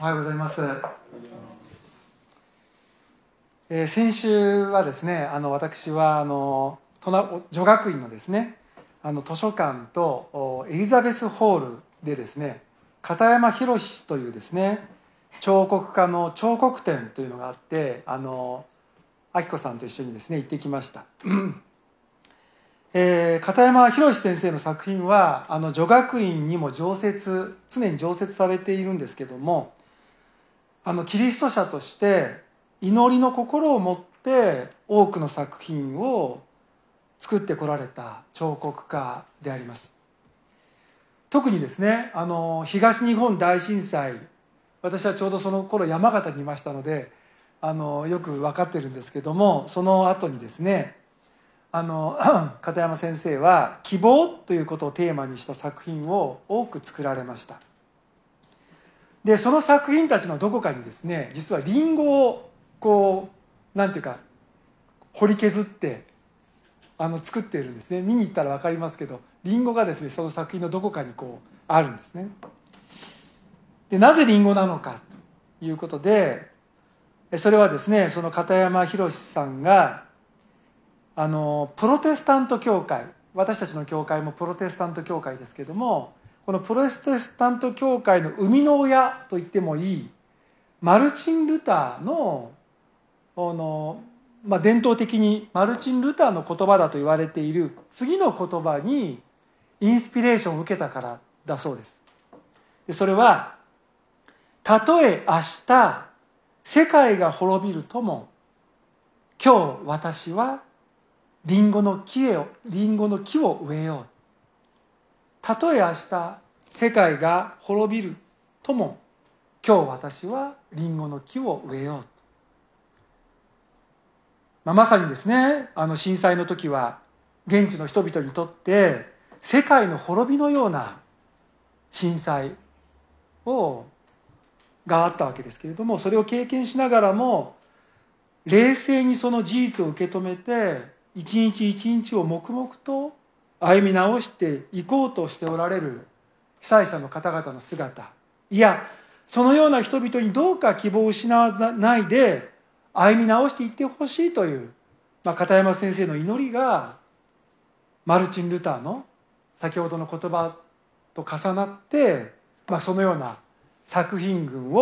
おはようございます。先週はですね、私は女学院のですね、図書館とエリザベスホールでですね、片山宏というですね、彫刻家の彫刻展というのがあって、明子さんと一緒にですね行ってきました。片山宏先生の作品は女学院にも常に常設されているんですけども、キリスト者として祈りの心を持って多くの作品を作ってこられた彫刻家であります。特にですね、東日本大震災、私はちょうどその頃山形にいましたのでよく分かってるんですけども、その後にですね、片山先生は希望ということをテーマにした作品を多く作られました。でその作品たちのどこかにですね、実はリンゴをなんていうか掘り削って作っているんですね。見に行ったら分かりますけど、リンゴがですねその作品のどこかにあるんですね。でなぜリンゴなのかということで、それはですね、その片山宏さんがプロテスタント教会、私たちの教会もプロテスタント教会ですけども、このプロテスタント教会の生みの親と言ってもいいマルチン・ルターの伝統的にマルチン・ルターの言葉だと言われている次の言葉にインスピレーションを受けたからだそうです。でそれは、たとえ明日世界が滅びるとも、今日私はリンゴの木を植えよう。たとえ明日世界が滅びるとも、今日私はリンゴの木を植えよう。まさにですね、震災の時は現地の人々にとって世界の滅びのような震災があったわけですけれども、それを経験しながらも冷静にその事実を受け止めて、一日一日を黙々と歩み直していこうとしておられる被災者の方々の姿、いやそのような人々にどうか希望を失わないで歩み直していってほしいという、片山先生の祈りがマルチン・ルターの先ほどの言葉と重なって、そのような作品群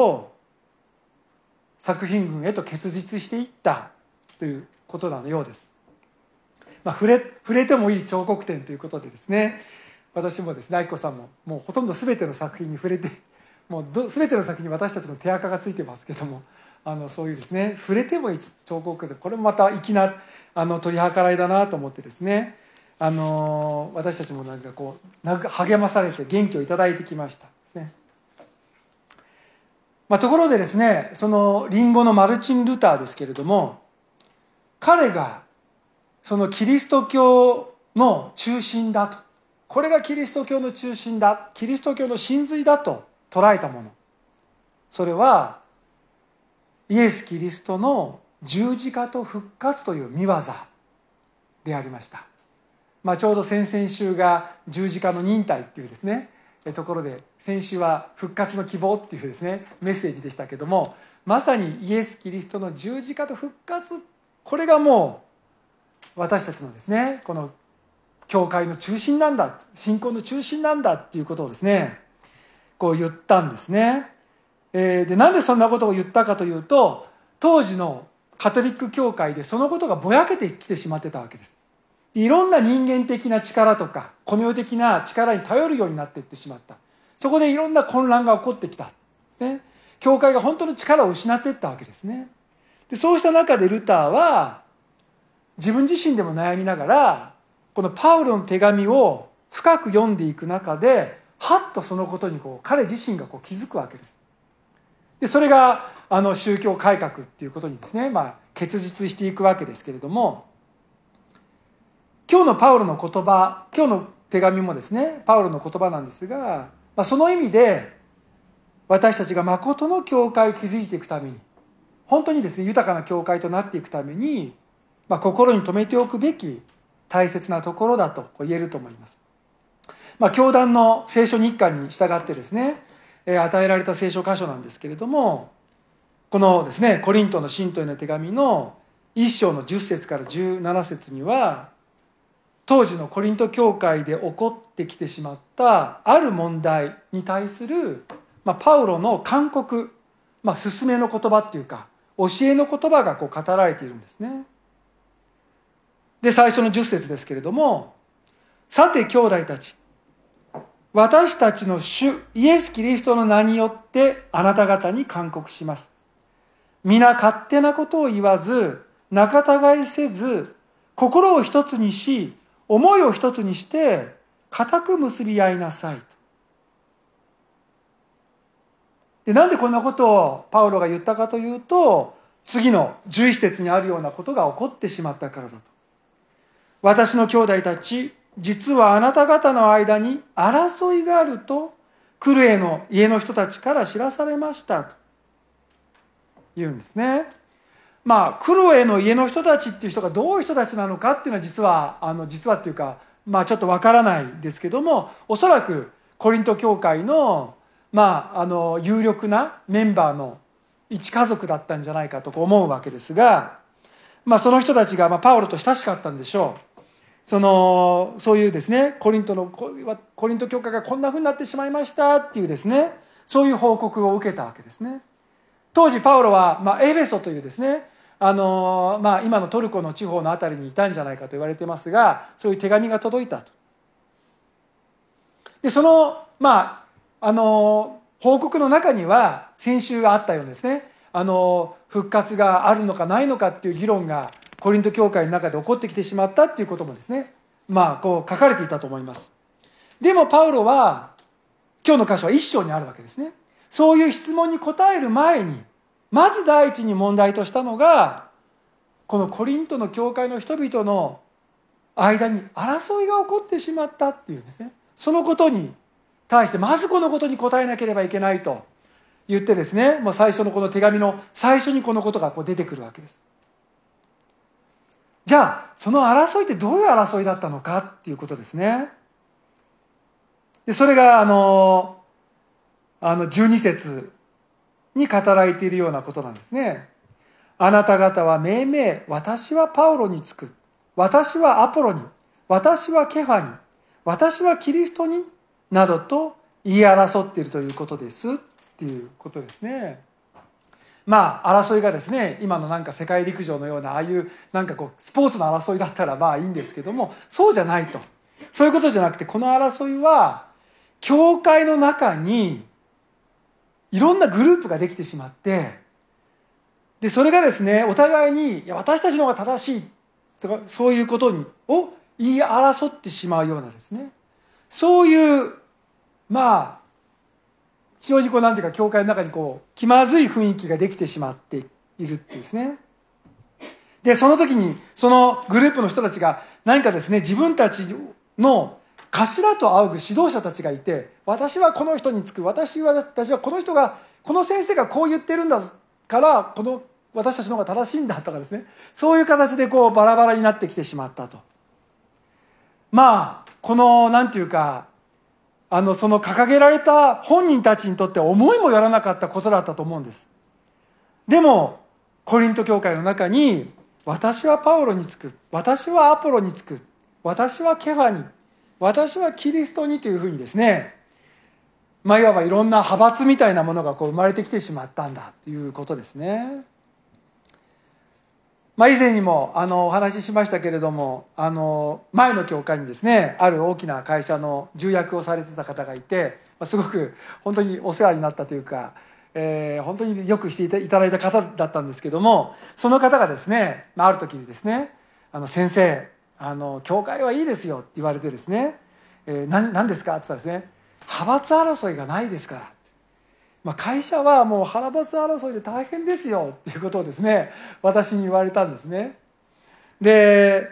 へと結実していったということのようです。触れてもいい彫刻展ということでですね、私もですね、愛子さんももうほとんど全ての作品に触れて、もう全ての作品に私たちの手垢がついてますけども、そういうですね、触れてもいい彫刻で、これもまた粋な取り計らいだなと思ってですね、私たちも励まされて元気をいただいてきましたですね。ところでですね、そのリンゴのマルチン・ルターですけれども、彼がそのキリスト教の中心だと、これがキリスト教の中心だ、キリスト教の真髄だと捉えたもの、それはイエス・キリストの十字架と復活という御業でありました。ちょうど先々週が十字架の忍耐っていうですねところで、先週は復活の希望っていうですねメッセージでしたけども、まさにイエス・キリストの十字架と復活、これがもう私たちのですねこの教会の中心なんだ、信仰の中心なんだっていうことをですね言ったんですね。でなんでそんなことを言ったかというと、当時のカトリック教会でそのことがぼやけてきてしまってたわけです。いろんな人間的な力とかこの世的な力に頼るようになっていってしまった。そこでいろんな混乱が起こってきたですね。教会が本当の力を失っていったわけですね。でそうした中でルターは自分自身でも悩みながら、このパウロの手紙を深く読んでいく中で、はっとそのことに彼自身が気づくわけです。でそれが宗教改革っていうことにですね、結実していくわけですけれども、今日のパウロの言葉、今日の手紙もですねパウロの言葉なんですが、その意味で私たちが誠の教会を築いていくために、本当にですね豊かな教会となっていくために、心に留めておくべき大切なところだと言えると思います。教団の聖書日課に従ってですね、 与えられた聖書箇所なんですけれども、このですね、コリントの信徒への手紙の1章の10節から17節には、当時のコリント教会で起こってきてしまったある問題に対する、パウロの勧告、勧めの言葉っていうか、教えの言葉が語られているんですね。で、最初の10節ですけれども、さて兄弟たち、私たちの主イエス・キリストの名によってあなた方に勧告します。皆勝手なことを言わず、仲違いせず、心を一つにし、思いを一つにして、固く結び合いなさいと。で、なんでこんなことをパウロが言ったかというと、次の11節にあるようなことが起こってしまったからだと。私の兄弟たち、実はあなた方の間に争いがあると、クルエの家の人たちから知らされましたと言うんですね。クロエの家の人たちっていう人がどういう人たちなのかっていうのは実はっていうか、ちょっとわからないですけども、おそらくコリント教会の、有力なメンバーの一家族だったんじゃないかと思うわけですが、その人たちがパウロと親しかったんでしょう。そういうですね、コリント教会がこんな風になってしまいましたっていうですね、そういう報告を受けたわけですね。当時パウロは、エフェソというですね、今のトルコの地方のあたりにいたんじゃないかと言われてますが、そういう手紙が届いたと。で、その、報告の中には、先週あったようにですね、復活があるのかないのかっていう議論が、コリント教会の中で起こってきてしまったっていうこともですね、書かれていたと思います。でもパウロは、今日の箇所は一章にあるわけですね。そういう質問に答える前に、まず第一に問題としたのが、このコリントの教会の人々の間に争いが起こってしまったっていうですね、そのことに対して、まずこのことに答えなければいけないと言ってですね、もう最初のこの手紙の最初にこのことが出てくるわけです。じゃあ、その争いってどういう争いだったのかっていうことですね。で、それが12節に語られているようなことなんですね。あなた方は命名、私はパウロにつく。私はアポロに。私はケファに。私はキリストに。などと言い争っているということですっていうことですね。争いがですね、今の世界陸上のような、ああいうスポーツの争いだったらいいんですけども、そうじゃないと。そういうことじゃなくて、この争いは、教会の中に、いろんなグループができてしまって、で、それがですね、お互いに、私たちの方が正しいとか、そういうことを言い争ってしまうようなですね、そういう、非常に教会の中に気まずい雰囲気ができてしまっているっていうですね。で、その時に、そのグループの人たちが何かですね、自分たちの頭と仰ぐ指導者たちがいて、私はこの人につく、私はこの人が、この先生がこう言ってるんだから、私たちの方が正しいんだとかですね、そういう形でバラバラになってきてしまったと。その掲げられた本人たちにとって思いもよらなかったことだったと思うんです。でも、コリント教会の中に、私はパウロにつく、私はアポロにつく、私はケファに、私はキリストにというふうにですね、いわばいろんな派閥みたいなものが生まれてきてしまったんだということですね。以前にもお話ししましたけれども、前の教会にですね、ある大きな会社の重役をされてた方がいて、すごく本当にお世話になったというか、本当によくしていただいた方だったんですけども、その方がですね、ある時にですね、先生、教会はいいですよって言われてですね、何ですかって言ったらですね、派閥争いがないですから。会社はもう派閥争いで大変ですよっていうことをですね、私に言われたんですね。で、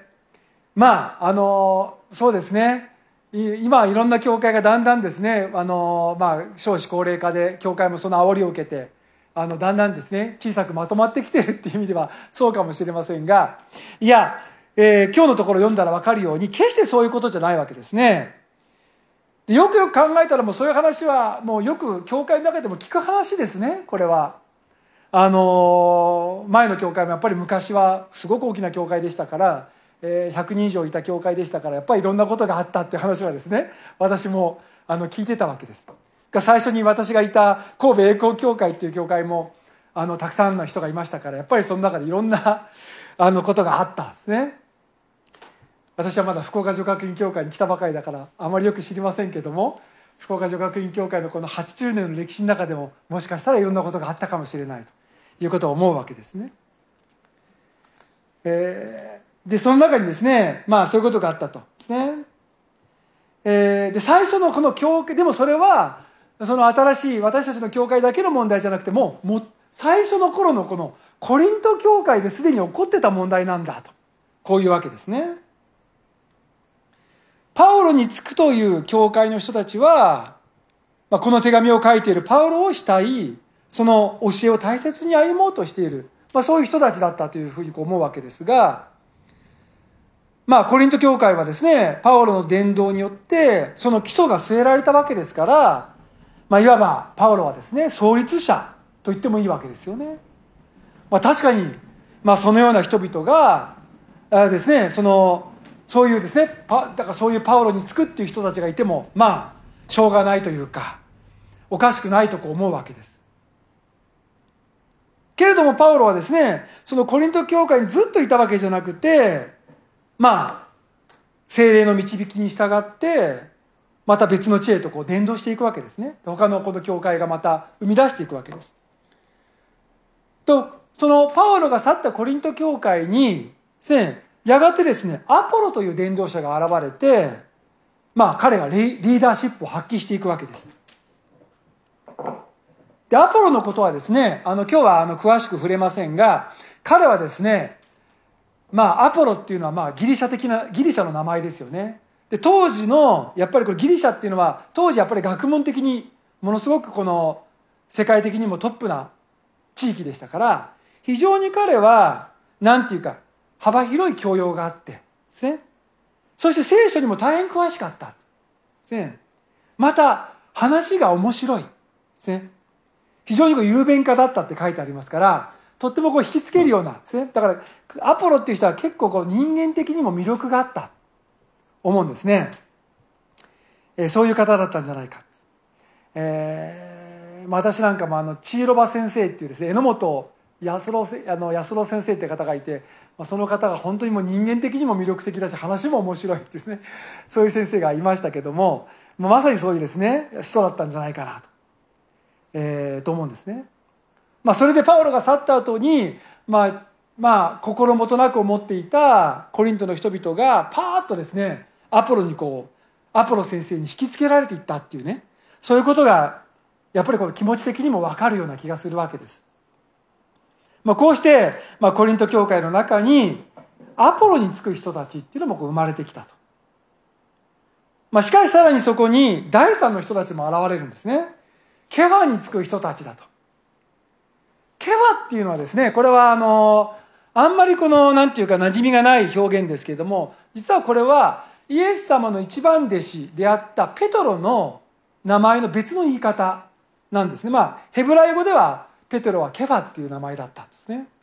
そうですね、今いろんな教会がだんだんですね、少子高齢化で教会もその煽りを受けて、だんだんですね、小さくまとまってきているっていう意味ではそうかもしれませんが、いや、今日のところ読んだらわかるように、決してそういうことじゃないわけですね。 でよくよく考えたらもうそういう話はもうよく教会の中でも聞く話ですね。これは前の教会もやっぱり昔はすごく大きな教会でしたから、100人以上いた教会でしたから、やっぱりいろんなことがあったっていう話はですね、私も聞いてたわけです。最初に私がいた神戸栄光教会っていう教会もたくさんの人がいましたから、やっぱりその中でいろんなことがあったんですね。私はまだ福岡女学院教会に来たばかりだからあまりよく知りませんけども、福岡女学院教会のこの80年の歴史の中でももしかしたらいろんなことがあったかもしれないということを思うわけですね。でその中にですね、そういうことがあったとですね。で最初のこの教会でも、それはその新しい私たちの教会だけの問題じゃなくて、もう最初の頃のこのコリント教会ですでに起こってた問題なんだと、こういうわけですね。パウロにつくという教会の人たちは、この手紙を書いているパウロを慕い、その教えを大切に歩もうとしている、そういう人たちだったというふうに思うわけですが、コリント教会はですね、パウロの伝道によってその基礎が据えられたわけですから、いわばパウロはですね、創立者と言ってもいいわけですよね。確かに、そのような人々がですね、そういうですね、だからそういうパウロにつくっていう人たちがいても、しょうがないというか、おかしくないと思うわけです。けれどもパウロはですね、そのコリント教会にずっといたわけじゃなくて、聖霊の導きに従ってまた別の地へと伝道していくわけですね。他のこの教会がまた生み出していくわけです。とそのパウロが去ったコリント教会にですね、やがてですね、アポロという伝道者が現れて、彼がリーダーシップを発揮していくわけです。でアポロのことはですね、今日は詳しく触れませんが、彼はですね、アポロっていうのはギリシャの名前ですよね。で当時のやっぱりこれギリシャっていうのは当時やっぱり学問的にものすごくこの世界的にもトップな地域でしたから、非常に彼はなんていうか幅広い教養があってですね、そして聖書にも大変詳しかったですね。また話が面白いですね。非常に雄弁家だったって書いてありますから、とっても引きつけるようなですね。だからアポロっていう人は結構人間的にも魅力があった思うんですね。そういう方だったんじゃないか。私なんかもチーロバ先生っていうですね、榎本安郎先生って方がいて、その方が本当にもう人間的にも魅力的だし話も面白いってですね、そういう先生がいましたけども、まさにそういうですね人だったんじゃないかなと思うんですね。それでパウロが去った後に心もとなく思っていたコリントの人々がパーッとですねアポロ先生に引きつけられていったっていうね、そういうことがやっぱり気持ち的にも分かるような気がするわけです。こうして、コリント教会の中にアポロにつく人たちっていうのも生まれてきたと。しかしさらにそこに第三の人たちも現れるんですね。ケファにつく人たちだと。ケファっていうのはですね、これはあんまりなんていうか馴染みがない表現ですけれども、実はこれはイエス様の一番弟子であったペトロの名前の別の言い方なんですね。ヘブライ語ではペテロはケファっていう名前だったんですね。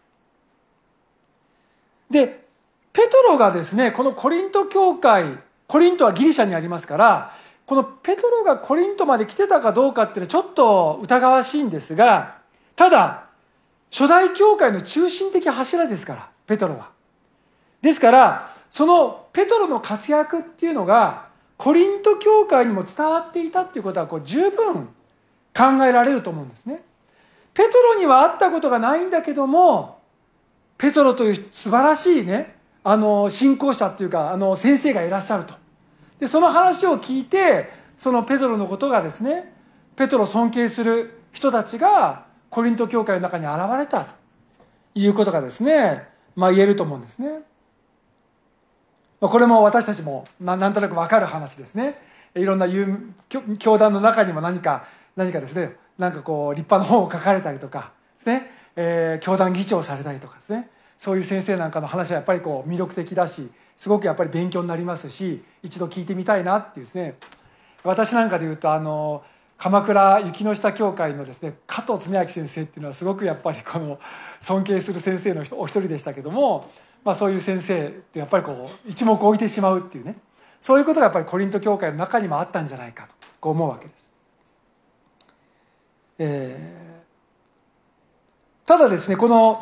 でペトロがですね、このコリント教会、コリントはギリシャにありますから、このペトロがコリントまで来てたかどうかっていうのはちょっと疑わしいんですが、ただ初代教会の中心的柱ですから、ペトロは。ですからそのペトロの活躍っていうのがコリント教会にも伝わっていたっていうことは十分考えられると思うんですね。ペトロには会ったことがないんだけども、ペトロという素晴らしいね、信仰者っていうか先生がいらっしゃると。でその話を聞いて、そのペトロのことがですね、ペトロを尊敬する人たちがコリント教会の中に現れたということがですね、言えると思うんですね。これも私たちもなんとなく分かる話ですね。いろんな教団の中にも何かですね、立派な本を書かれたりとかですね、教団議長されたりとかですね、そういう先生なんかの話はやっぱり魅力的だし、すごくやっぱり勉強になりますし、一度聞いてみたいなっていうですね、 私なんかで言うと鎌倉雪の下教会のですね加藤恒明先生っていうのはすごくやっぱり尊敬する先生のお一人でしたけども、そういう先生ってやっぱり一目置いてしまうっていうね、そういうことがやっぱりコリント教会の中にもあったんじゃないかと思うわけです。ただですね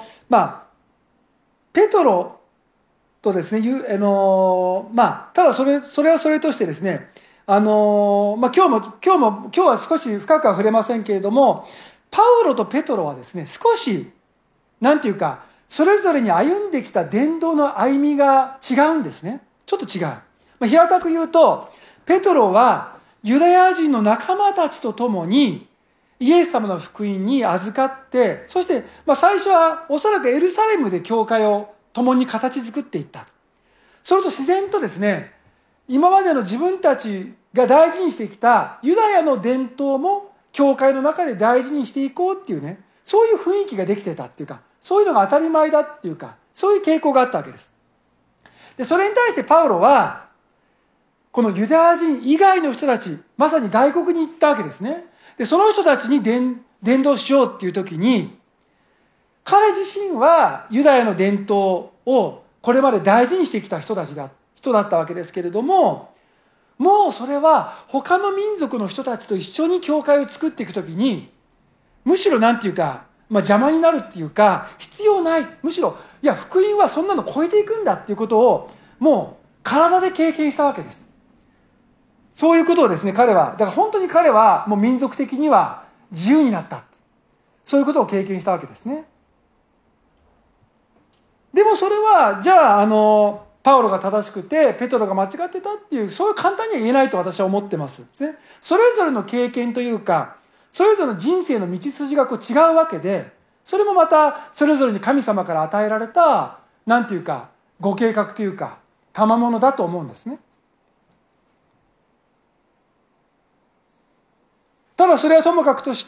ペトロとですねただそれはそれとしてですね今日は少し深くは触れませんけれども、パウロとペトロはですね少しなんていうかそれぞれに歩んできた伝道の歩みが違うんですね。ちょっと違う。平たく言うと、ペトロはユダヤ人の仲間たちと共にイエス様の福音に預かって、そして最初はおそらくエルサレムで教会を共に形作っていった。それと自然とですね、今までの自分たちが大事にしてきたユダヤの伝統も教会の中で大事にしていこうっていうね、そういう雰囲気ができてたっていうか、そういうのが当たり前だっていうか、そういう傾向があったわけです。で、それに対してパウロは、このユダヤ人以外の人たち、まさに外国に行ったわけですね。で、その人たちに伝道しようっていう時に、彼自身はユダヤの伝統をこれまで大事にしてきた人だったわけですけれども、もうそれは他の民族の人たちと一緒に教会を作っていくときに、むしろなんていうか、邪魔になるっていうか、必要ない。むしろ、いや、福音はそんなの超えていくんだっていうことを、もう体で経験したわけです。そういうことをですね、だから本当に彼はもう民族的には自由になった。そういうことを経験したわけですね。でもそれは、じゃあ、パウロが正しくて、ペトロが間違ってたっていう、そういう簡単には言えないと私は思ってます。ね。それぞれの経験というか、それぞれの人生の道筋が違うわけで、それもまた、それぞれに神様から与えられた、なんていうか、ご計画というか、賜物だと思うんですね。ただそれはともかくとして、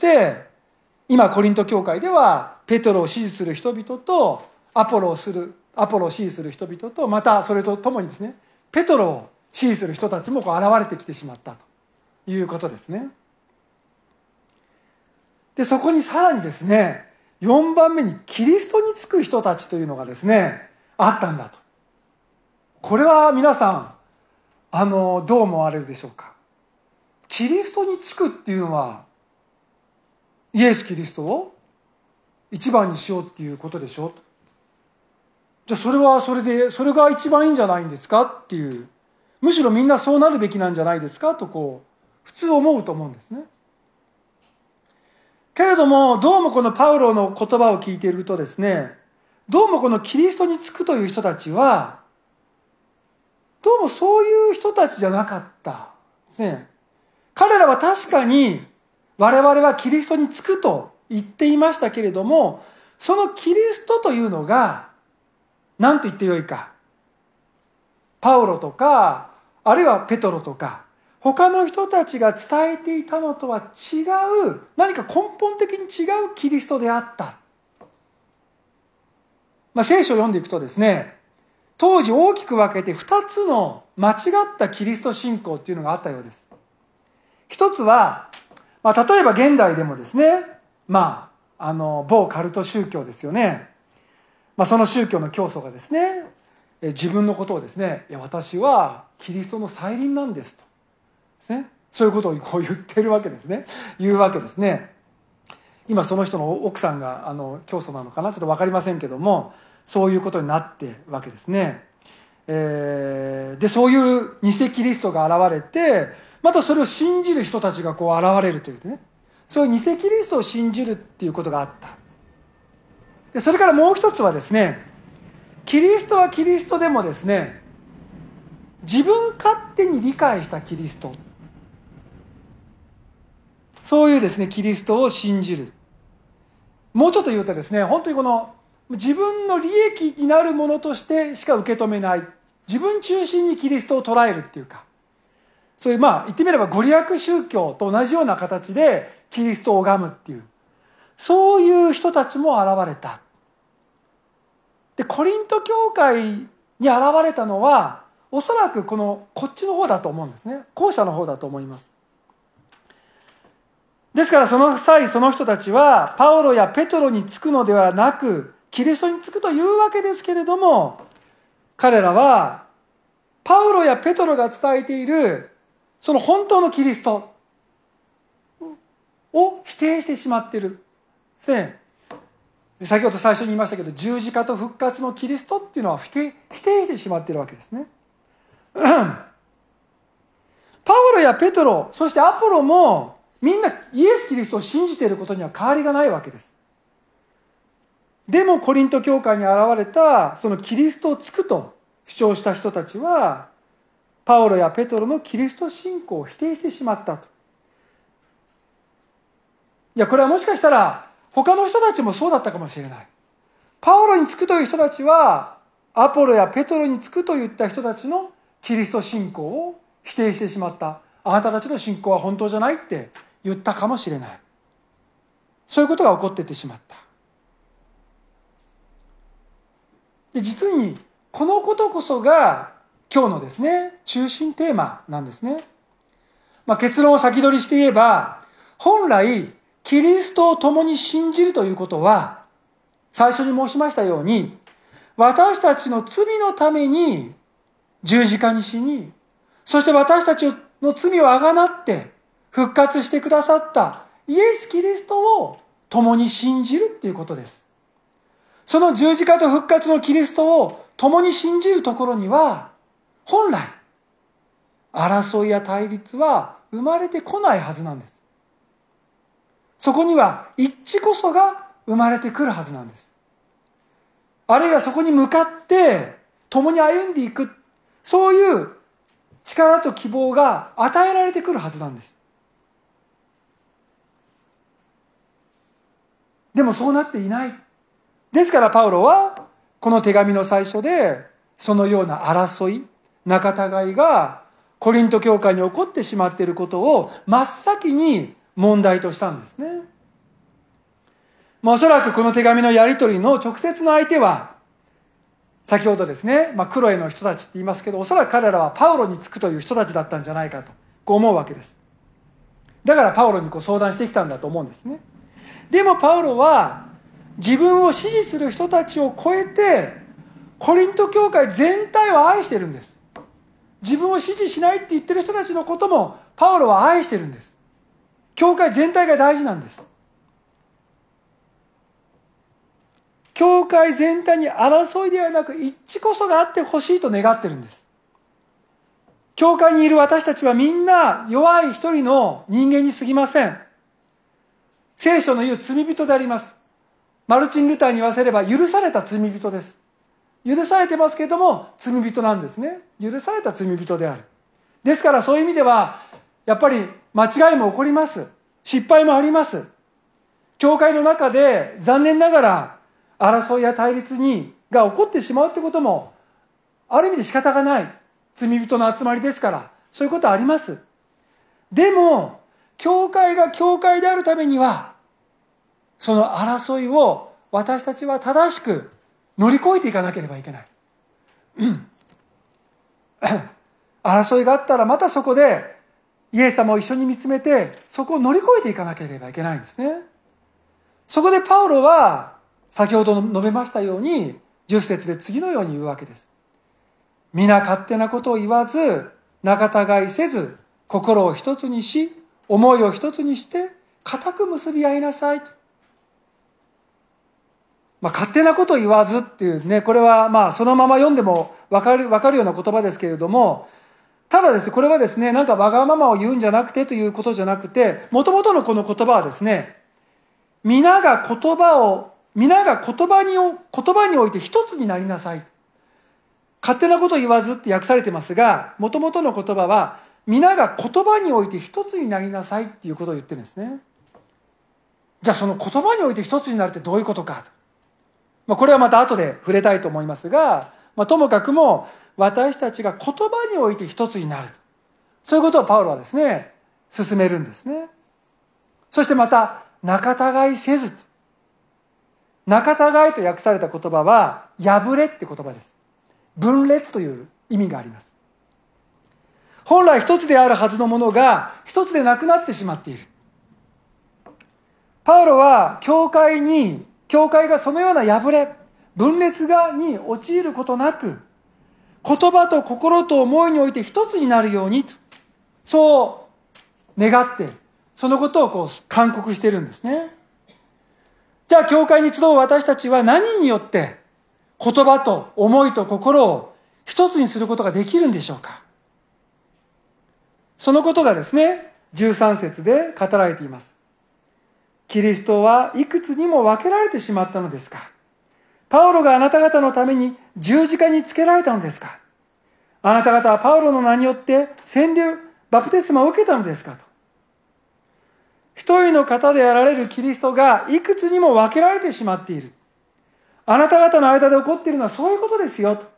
今コリント教会では、ペトロを支持する人々と、アポロを支持する人々と、またそれとともにですね、ペトロを支持する人たちも現れてきてしまったということですね。で、そこにさらにですね、4番目にキリストにつく人たちというのがですね、あったんだと。これは皆さん、どう思われるでしょうか。キリストにつくっていうのは、イエス・キリストを一番にしようっていうことでしょう。じゃあそれが一番いいんじゃないんですかっていう、むしろみんなそうなるべきなんじゃないですかと普通思うと思うんですね。けれども、どうもこのパウロの言葉を聞いているとですね、どうもこのキリストにつくという人たちは、どうもそういう人たちじゃなかったですね。彼らは確かに我々はキリストにつくと言っていましたけれども、そのキリストというのが何と言ってよいか。パウロとか、あるいはペトロとか、他の人たちが伝えていたのとは違う、何か根本的に違うキリストであった。聖書を読んでいくとですね、当時大きく分けて2つの間違ったキリスト信仰っていうのがあったようです。一つは、例えば現代でもですね、某カルト宗教ですよね。その宗教の教祖がですね、自分のことをですね、いや私はキリストの再臨なんですと。ですね。そういうことを言ってるわけですね。言うわけですね。今その人の奥さんが教祖なのかなちょっと分かりませんけども、そういうことになってるわけですね。で、そういう偽キリストが現れて、またそれを信じる人たちが現れるというね。そういう偽キリストを信じるっていうことがあった。で、それからもう一つはですね、キリストはキリストでもですね、自分勝手に理解したキリスト。そういうですね、キリストを信じる。もうちょっと言うとですね、本当に自分の利益になるものとしてしか受け止めない。自分中心にキリストを捉えるっていうか、そういう言ってみればご利益宗教と同じような形でキリストを拝むっていう、そういう人たちも現れた。で、コリント教会に現れたのは、おそらくこっちの方だと思うんですね。後者の方だと思います。 ですからその際その人たちはパウロやペトロにつくのではなくキリストにつくというわけですけれども、彼らはパウロやペトロが伝えているその本当のキリストを否定してしまっている。先ほど最初に言いましたけど、十字架と復活のキリストっていうのは否定してしまっているわけですね。パウロやペトロ、そしてアポロもみんなイエス・キリストを信じていることには変わりがないわけです。でもコリント教会に現れたそのキリストをつくと主張した人たちは、パウロやペトロのキリスト信仰を否定してしまったと。いや、これはもしかしたら他の人たちもそうだったかもしれない。パウロにつくという人たちはアポロやペトロにつくといった人たちのキリスト信仰を否定してしまった。あなたたちの信仰は本当じゃないって言ったかもしれない。そういうことが起こっていってしまった。で、実にこのことこそが今日のですね、中心テーマなんですね。結論を先取りして言えば、本来キリストを共に信じるということは、最初に申しましたように、私たちの罪のために十字架に死に、そして私たちの罪をあがなって復活してくださったイエス・キリストを共に信じるっていうことです。その十字架と復活のキリストを共に信じるところには、本来争いや対立は生まれてこないはずなんです。そこには一致こそが生まれてくるはずなんです。あるいはそこに向かって共に歩んでいく、そういう力と希望が与えられてくるはずなんです。でもそうなっていない。ですからパウロはこの手紙の最初でそのような争い、仲違いがコリント教会に起こってしまっていることを真っ先に問題としたんですね。おそらくこの手紙のやり取りの直接の相手は、先ほどですね、クロエの人たちって言いますけど、おそらく彼らはパウロにつくという人たちだったんじゃないかとこう思うわけです。だからパウロに相談してきたんだと思うんですね。でもパウロは自分を支持する人たちを超えてコリント教会全体を愛してるんです。自分を支持しないって言ってる人たちのこともパウロは愛してるんです。教会全体が大事なんです。教会全体に争いではなく一致こそがあってほしいと願ってるんです。教会にいる私たちはみんな弱い一人の人間に過ぎません。聖書の言う罪人であります。マルチン・ルターに言わせれば許された罪人です。許されてますけれども罪人なんですね。許された罪人である。ですからそういう意味ではやっぱり間違いも起こります。失敗もあります。教会の中で残念ながら争いや対立が起こってしまうってこともある意味で仕方がない罪人の集まりですから、そういうことはあります。でも教会が教会であるためにはその争いを私たちは正しく乗り越えていかなければいけない。争いがあったらまたそこでイエス様を一緒に見つめてそこを乗り越えていかなければいけないんですね。そこでパウロは先ほど述べましたように10節で次のように言うわけです。皆勝手なことを言わず、仲違いせず、心を一つにし、思いを一つにして固く結び合いなさいと。勝手なことを言わずっていうね、これはそのまま読んでも分かるような言葉ですけれども、ただですね、これはですね、なんかわがままを言うんじゃなくてということじゃなくて、もともとのこの言葉はですね、皆が言葉において一つになりなさい。勝手なことを言わずって訳されてますが、もともとの言葉は、皆が言葉において一つになりなさいっていうことを言ってるんですね。じゃあその言葉において一つになるってどういうことか。これはまた後で触れたいと思いますが、ともかくも私たちが言葉において一つになる。そういうことをパウロはですね、進めるんですね。そしてまた、仲違いせず。仲違いと訳された言葉は、破れって言葉です。分裂という意味があります。本来一つであるはずのものが一つでなくなってしまっている。 パウロは教会がそのような破れ、分裂に陥ることなく、言葉と心と思いにおいて一つになるように、そう願って、そのことを勧告しているんですね。じゃあ、教会に集う私たちは何によって、言葉と思いと心を一つにすることができるんでしょうか。そのことがですね、13節で語られています。キリストはいくつにも分けられてしまったのですか。パウロがあなた方のために十字架につけられたのですか。あなた方はパウロの名によって洗礼、バプテスマを受けたのですかと。一人の方であられるキリストがいくつにも分けられてしまっている。あなた方の間で起こっているのはそういうことですよと。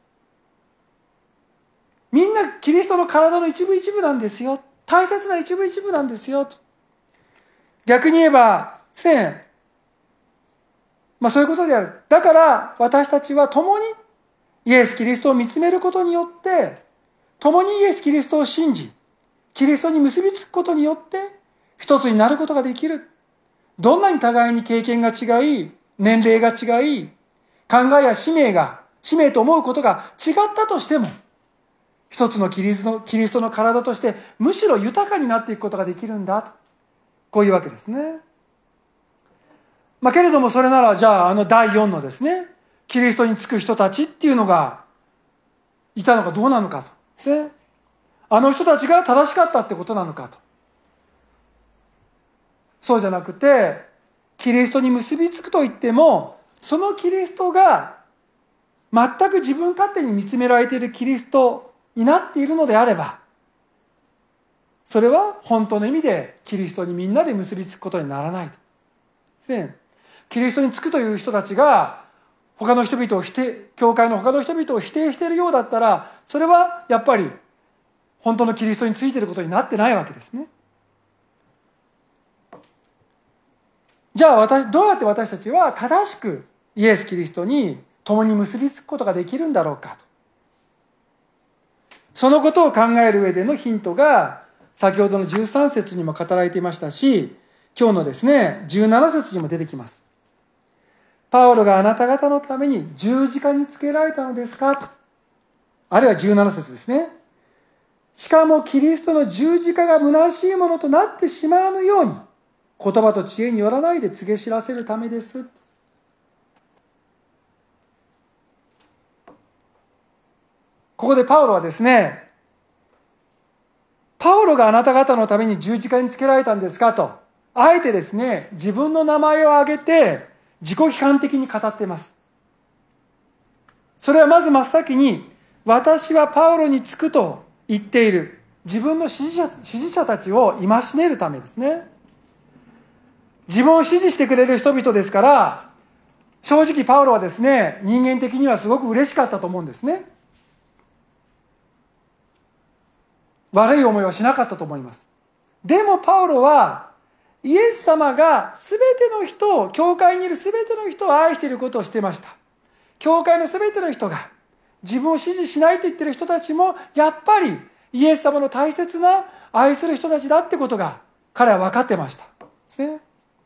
みんなキリストの体の一部一部なんですよ。大切な一部一部なんですよと。逆に言えば、そういうことである。だから私たちは共にイエス・キリストを見つめることによって、共にイエス・キリストを信じ、キリストに結びつくことによって、一つになることができる。どんなに互いに経験が違い、年齢が違い、考えや使命と思うことが違ったとしても、一つのキリストの体として、むしろ豊かになっていくことができるんだと。こういうわけですね。けれどもそれなら、じゃあ第4のですね、キリストにつく人たちっていうのがいたのかどうなのかとですね。あの人たちが正しかったってことなのかと。そうじゃなくて、キリストに結びつくと言っても、そのキリストが全く自分勝手に見つめられているキリストになっているのであれば、それは本当の意味でキリストにみんなで結びつくことにならないとですね。キリストにつくという人たちが他の人々を教会の他の人々を否定しているようだったら、それはやっぱり本当のキリストについていることになってないわけですね。じゃあどうやって私たちは正しくイエス・キリストに共に結びつくことができるんだろうかと。そのことを考える上でのヒントが先ほどの13節にも語られていましたし、今日のですね17節にも出てきます。パウロがあなた方のために十字架につけられたのですかと。あるいは17節ですね。しかもキリストの十字架が虚しいものとなってしまわぬように、言葉と知恵によらないで告げ知らせるためです。ここでパウロはですね、パウロがあなた方のために十字架につけられたんですかと、あえてですね、自分の名前を挙げて自己批判的に語っています。それはまず真っ先に、私はパウロにつくと言っている自分の支持者たちを戒めるためですね。自分を支持してくれる人々ですから、正直パウロはですね、人間的にはすごく嬉しかったと思うんですね。悪い思いはしなかったと思います。でもパウロは、イエス様が全ての人を、教会にいる全ての人を愛していることを知っていました。教会の全ての人が、自分を支持しないと言っている人たちも、やっぱりイエス様の大切な愛する人たちだってことが、彼は分かってました。ですね。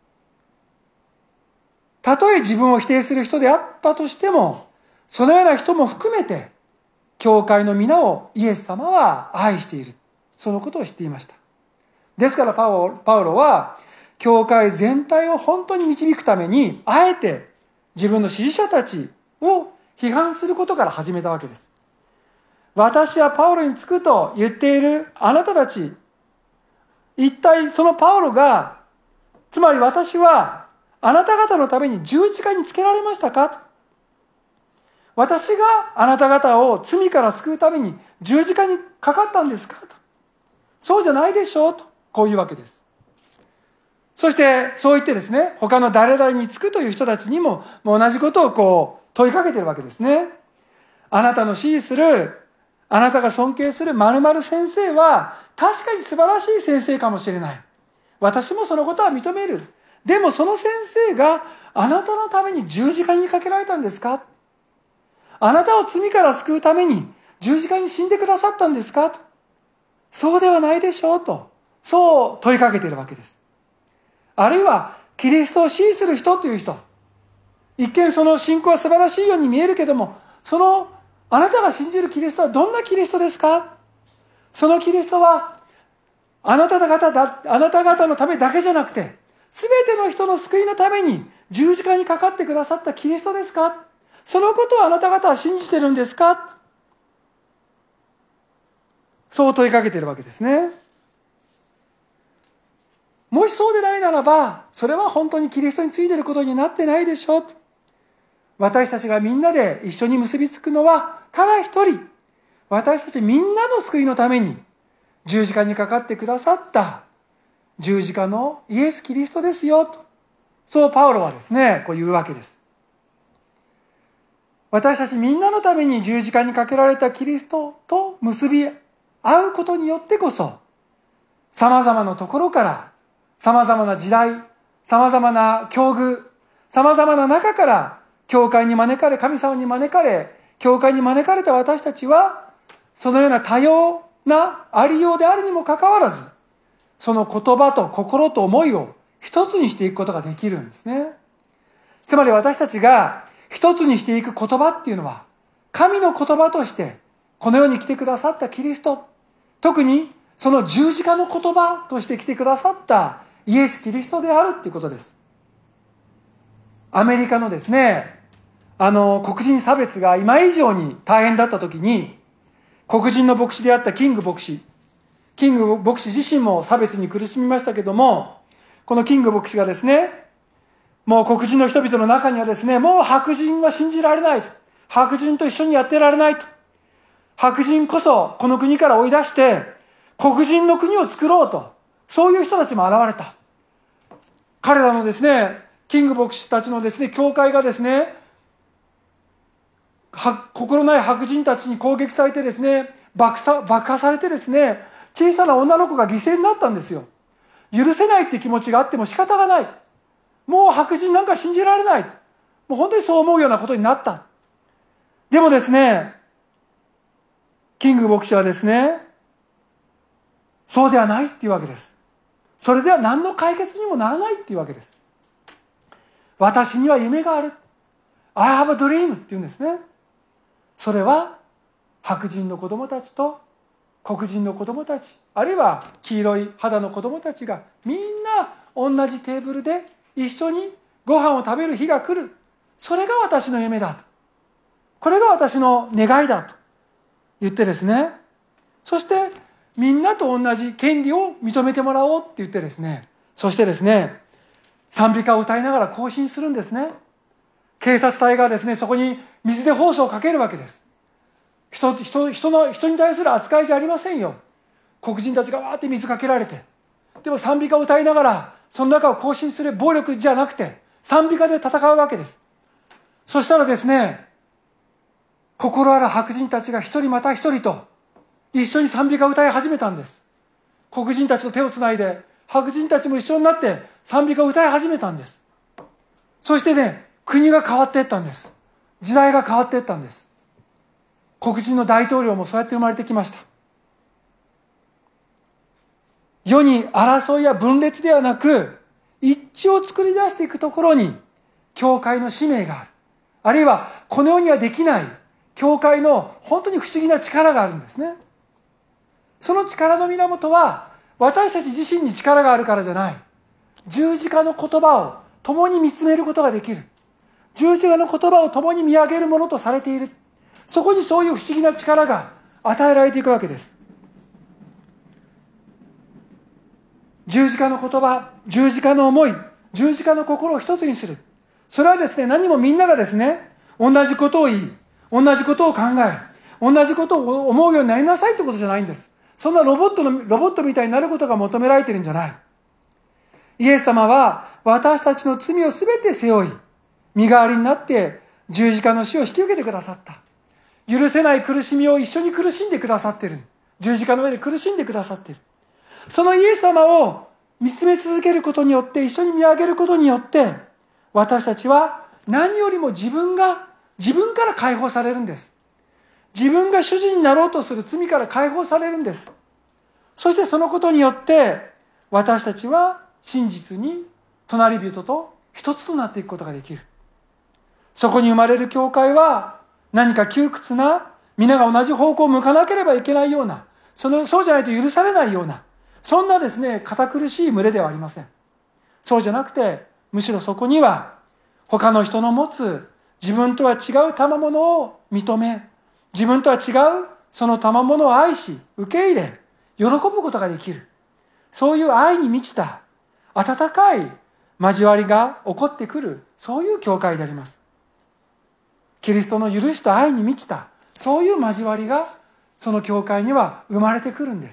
たとえ自分を否定する人であったとしても、そのような人も含めて、教会の皆をイエス様は愛している。そのことを知っていました。ですからパウロは、教会全体を本当に導くために、あえて自分の支持者たちを批判することから始めたわけです。私はパウロにつくと言っているあなたたち、一体そのパウロが、つまり私はあなた方のために十字架につけられましたかと。私があなた方を罪から救うために十字架にかかったんですかと。そうじゃないでしょうと。こういうわけです。そしてそう言ってですね、他の誰々につくという人たちにも同じことを問いかけているわけですね。あなたの支持する、あなたが尊敬する〇〇先生は確かに素晴らしい先生かもしれない。私もそのことは認める。でもその先生があなたのために十字架にかけられたんですか？あなたを罪から救うために十字架に死んでくださったんですかと。そうではないでしょうと。そう問いかけているわけです。あるいはキリストを支持する人という人、一見その信仰は素晴らしいように見えるけども、あなたが信じるキリストはどんなキリストですか？そのキリストはあなた方のためだけじゃなくて、すべての人の救いのために十字架にかかってくださったキリストですか？そのことをあなた方は信じてるんですか？そう問いかけているわけですね。もしそうでないならば、それは本当にキリストについていることになってないでしょう。私たちがみんなで一緒に結びつくのは、ただ一人、私たちみんなの救いのために十字架にかかってくださった十字架のイエス・キリストですよと。そうパウロはですね、こう言うわけです。私たちみんなのために十字架にかけられたキリストと結び合うことによってこそ、様々なところから、様々な時代、様々な境遇、様々な中から、教会に招かれ、神様に招かれ、教会に招かれた私たちは、そのような多様なありようであるにもかかわらず、その言葉と心と思いを一つにしていくことができるんですね。つまり私たちが一つにしていく言葉っていうのは、神の言葉としてこの世に来てくださったキリスト、特にその十字架の言葉として来てくださったイエス・キリストであるっていうことです。アメリカのですね、黒人差別が今以上に大変だった時に、黒人の牧師であったキング牧師自身も差別に苦しみましたけども、このキング牧師がですね、もう黒人の人々の中にはですね、もう白人は信じられないと。白人と一緒にやってられないと。白人こそこの国から追い出して、黒人の国を作ろうと。そういう人たちも現れた。彼らのですね、キング牧師たちのですね、教会がですね、心ない白人たちに攻撃されてですね、爆破されてですね、小さな女の子が犠牲になったんですよ。許せないっていう気持ちがあっても仕方がない。もう白人なんか信じられない。もう本当にそう思うようなことになった。でもですね、キング牧師はですね、そうではないっていうわけです。それでは何の解決にもならないっていうわけです。私には夢がある。I have a dream って言うんですね。それは白人の子供たちと黒人の子供たち、あるいは黄色い肌の子供たちがみんな同じテーブルで一緒にご飯を食べる日が来る。それが私の夢だと。これが私の願いだと言ってですね、そしてみんなと同じ権利を認めてもらおうって言ってですね、そしてですね、賛美歌を歌いながら行進するんですね。警察隊がですね、そこに水でホースをかけるわけです。人に対する扱いじゃありませんよ。黒人たちがわーって水かけられて、でも賛美歌を歌いながらその中を行進する暴力じゃなくて賛美歌で戦うわけです。そしたらですね、心ある白人たちが一人また一人と一緒に賛美歌を歌い始めたんです。黒人たちと手をつないで白人たちも一緒になって賛美歌を歌い始めたんです。そしてね、国が変わっていったんです。時代が変わっていったんです。黒人の大統領もそうやって生まれてきました。世に争いや分裂ではなく、一致を作り出していくところに教会の使命がある。あるいはこの世にはできない教会の本当に不思議な力があるんですね。その力の源は私たち自身に力があるからじゃない。十字架の言葉を共に見つめることができる。十字架の言葉を共に見上げるものとされている。そこにそういう不思議な力が与えられていくわけです。十字架の言葉、十字架の思い、十字架の心を一つにする。それはですね、何もみんながですね、同じことを言い、同じことを考え、同じことを思うようになりなさいってことじゃないんです。そんなロボットみたいになることが求められているんじゃない。イエス様は私たちの罪をすべて背負い、身代わりになって十字架の死を引き受けてくださった。許せない苦しみを一緒に苦しんでくださっている。十字架の上で苦しんでくださっている。そのイエス様を見つめ続けることによって、一緒に見上げることによって、私たちは何よりも自分から解放されるんです。自分が主人になろうとする罪から解放されるんです。そしてそのことによって、私たちは真実に隣人と一つとなっていくことができる。そこに生まれる教会は何か窮屈な、皆が同じ方向を向かなければいけないような、そうじゃないと許されないような、そんなですね、堅苦しい群れではありません。そうじゃなくて、むしろそこには他の人の持つ自分とは違う賜物を認め、自分とは違うその賜物を愛し、受け入れ、喜ぶことができる。そういう愛に満ちた温かい交わりが起こってくる、そういう教会であります。キリストの許しと愛に満ちた、そういう交わりがその教会には生まれてくるんです。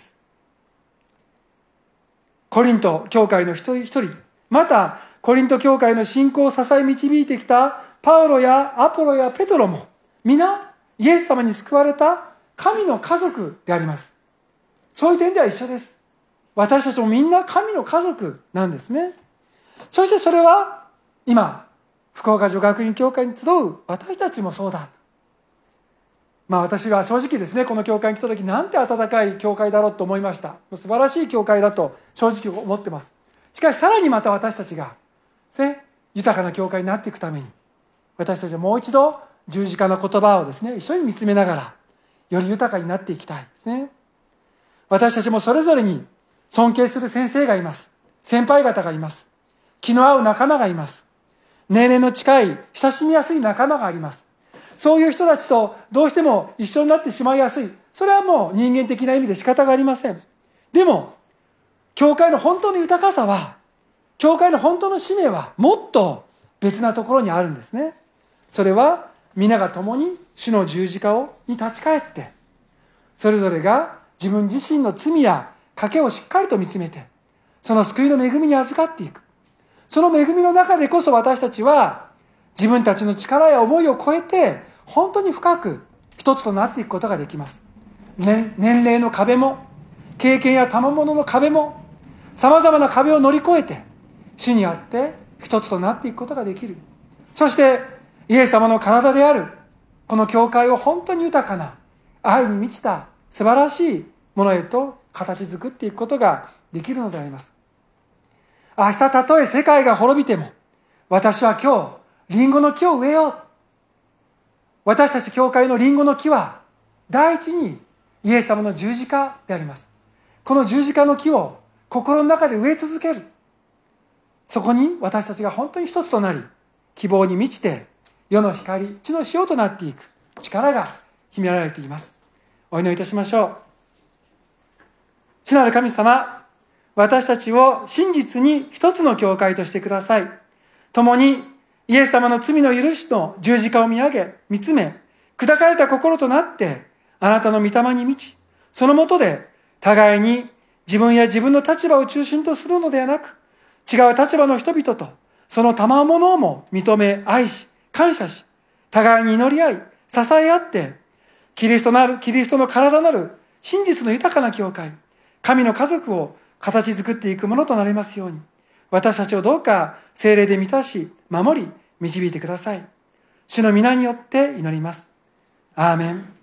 コリント教会の一人一人、またコリント教会の信仰を支え導いてきたパウロやアポロやペトロも皆イエス様に救われた神の家族であります。そういう点では一緒です。私たちもみんな神の家族なんですね。そしてそれは今福岡女学院教会に集う私たちもそうだ。私は正直ですね、この教会に来た時なんて温かい教会だろうと思いました。素晴らしい教会だと正直思ってます。しかしさらにまた私たちが、豊かな教会になっていくために、私たちはもう一度十字架の言葉をですね、一緒に見つめながらより豊かになっていきたいですね。私たちもそれぞれに尊敬する先生がいます。先輩方がいます。気の合う仲間がいます。年齢の近い親しみやすい仲間があります。そういう人たちとどうしても一緒になってしまいやすい。それはもう人間的な意味で仕方がありません。でも、教会の本当の豊かさは、教会の本当の使命はもっと別なところにあるんですね。それは皆が共に主の十字架に立ち返って、それぞれが自分自身の罪や賭けをしっかりと見つめて、その救いの恵みに預かっていく。その恵みの中でこそ私たちは自分たちの力や思いを超えて本当に深く一つとなっていくことができます。年齢の壁も、経験や賜物の壁も、様々な壁を乗り越えて主にあって一つとなっていくことができる。そしてイエス様の体であるこの教会を本当に豊かな愛に満ちた素晴らしいものへと形作っていくことができるのであります。明日たとえ世界が滅びても、私は今日リンゴの木を植えよう。私たち教会のリンゴの木は第一にイエス様の十字架であります。この十字架の木を心の中で植え続ける。そこに私たちが本当に一つとなり、希望に満ちて世の光、地の塩となっていく力が秘められています。お祈りいたしましょう。主なる神様、私たちを真実に一つの教会としてください。共にイエス様の罪の許しの十字架を見上げ、見つめ、砕かれた心となって、あなたの御霊に満ち、そのもとで互いに自分や自分の立場を中心とするのではなく、違う立場の人々とその賜物をも認め、愛し、感謝し、互いに祈り合い、支え合って、キリストの体なる真実の豊かな教会、神の家族を形作っていくものとなりますように、私たちをどうか聖霊で満たし、守り、導いてください。主の皆によって祈ります。アーメン。